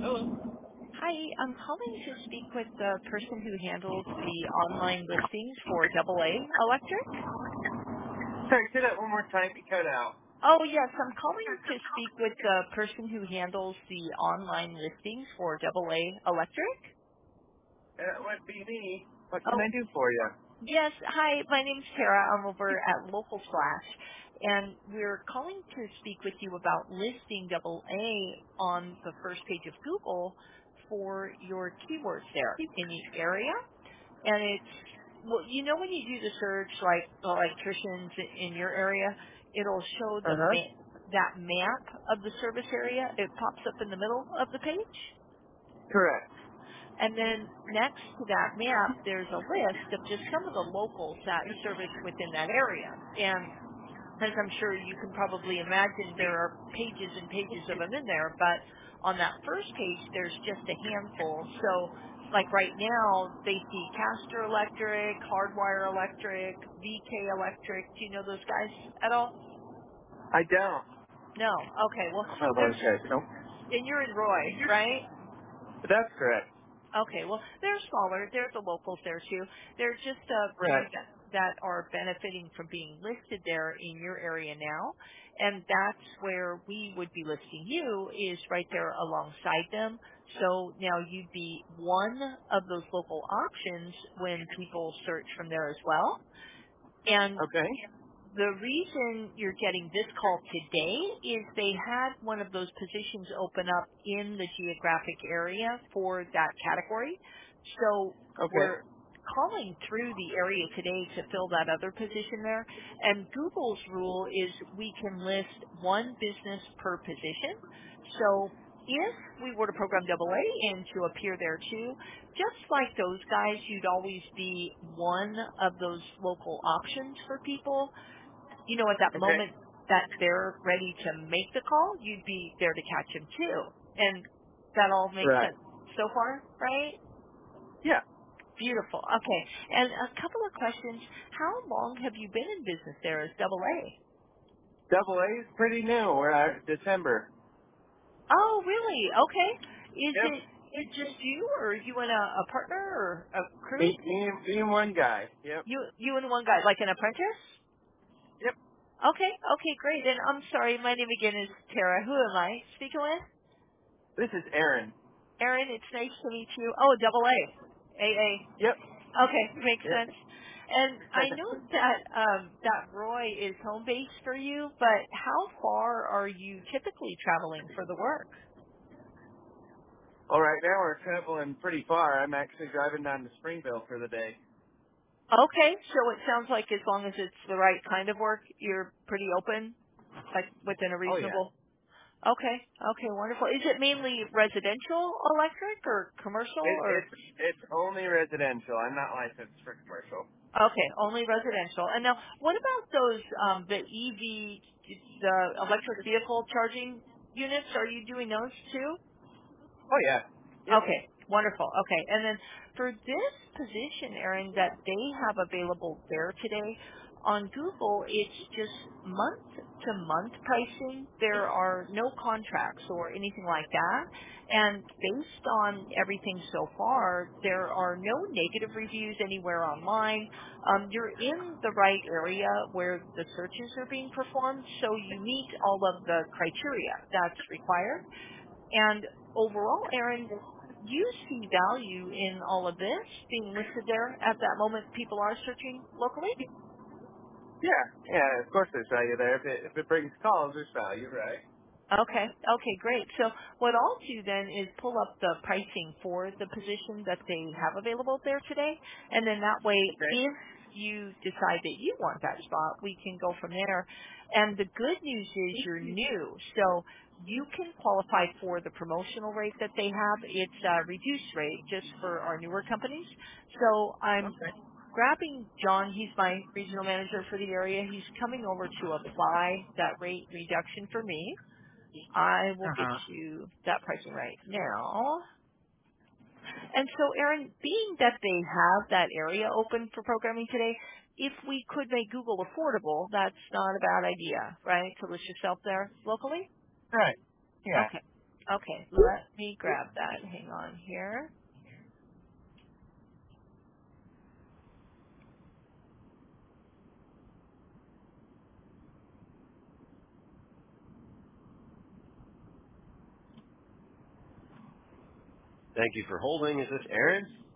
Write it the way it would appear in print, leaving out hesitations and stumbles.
Hello. Hi, I'm calling to speak with the person who handles the online listings for AA Electric. Sorry, say that one more time. You cut out. Oh, yes, I'm calling to speak with the person who handles the online listings for AA Electric. That would be me. What can Oh, I do for you? yes. Hi, my name's Tara. I'm over at Local Slash, and we're calling to speak with you about listing AA on the first page of Google for your keywords there in the area. And it's, well, you know, when you do the search like electricians in your area, it'll show Uh huh. that map of the service area. It pops up in the middle of the page. Correct. And then next to that map, there's a list of just some of the locals that service within that area. And as I'm sure you can probably imagine, there are pages and pages of them in there, but on that first page, there's just a handful. So, like right now, they see Castor Electric, Hardwire Electric, VK Electric. Do you know those guys at all? I don't. No. Okay. Well, Oh, there's, okay. Nope. and you're in Roy, right? That's correct. Okay, well, they're smaller. They're the locals there too. They're just a few Right. that are benefiting from being listed there in your area now, and that's where we would be listing you is right there alongside them. So now you'd be one of those local options when people search from there as well. And Okay. the reason you're getting this call today is they had one of those positions open up in the geographic area for that category. So Okay. we're calling through the area today to fill that other position there. And Google's rule is we can list one business per position. So if we were to program AA and to appear there too, just like those guys, you'd always be one of those local options for people. You know, at that Okay. moment that they're ready to make the call, you'd be there to catch them too. And that all makes Right. sense so far, right? Yeah. Beautiful. Okay. And a couple of questions. How long have you been in business there as Double A? Double A is pretty new. We're out December. Oh, really? Okay. Is Yep. it just you or you and a partner or a crew? Me and one guy. Yep. You and one guy, like an apprentice? Yep. Okay. Okay, great. And I'm sorry, my name again is Tara. Who am I speaking with? This is Aaron. Aaron, it's nice to meet you. Oh, double A. AA. Yep. Okay, makes Yep. sense. And I know that that Roy is home base for you, but how far are you typically traveling for the work? Well, right now we're traveling pretty far. I'm actually driving down to Springville for the day. Okay, so it sounds like as long as it's the right kind of work, you're pretty open, like within a Oh yeah. reasonable. Okay, okay, wonderful. Is it mainly residential electric or commercial or? It's only residential. I'm not licensed for commercial. Okay, only residential. And now, what about those the EV, the electric vehicle charging units? Are you doing those too? Oh yeah. Yep. Okay, wonderful. Okay, and then for this position, Aaron, that they have available there today on Google, it's just month to month pricing. There are no contracts or anything like that. And based on everything so far, there are no negative reviews anywhere online. You're in the right area where the searches are being performed, so you meet all of the criteria that's required. And overall, Aaron, you see value in all of this being listed there at that moment people are searching locally? Yeah. Yeah. Of course, there's value there. If it brings calls, there's value, right? Okay. Okay, great. So what I'll do then is pull up the pricing for the position that they have available there today. And then that way, Okay. if you decide that you want that spot, we can go from there. And the good news is you're new. So you can qualify for the promotional rate that they have. It's a reduced rate just for our newer companies. So I'm Okay. grabbing John. He's my regional manager for the area. He's coming over to apply that rate reduction for me. I will Uh get huh. you that pricing right now. And so, Aaron, being that they have that area open for programming today, if we could make Google affordable, that's not a bad idea, right? To list yourself there locally? Right. Yeah. Okay. Okay, let me grab that. Hang on here. Thank you for holding. Is this Aaron?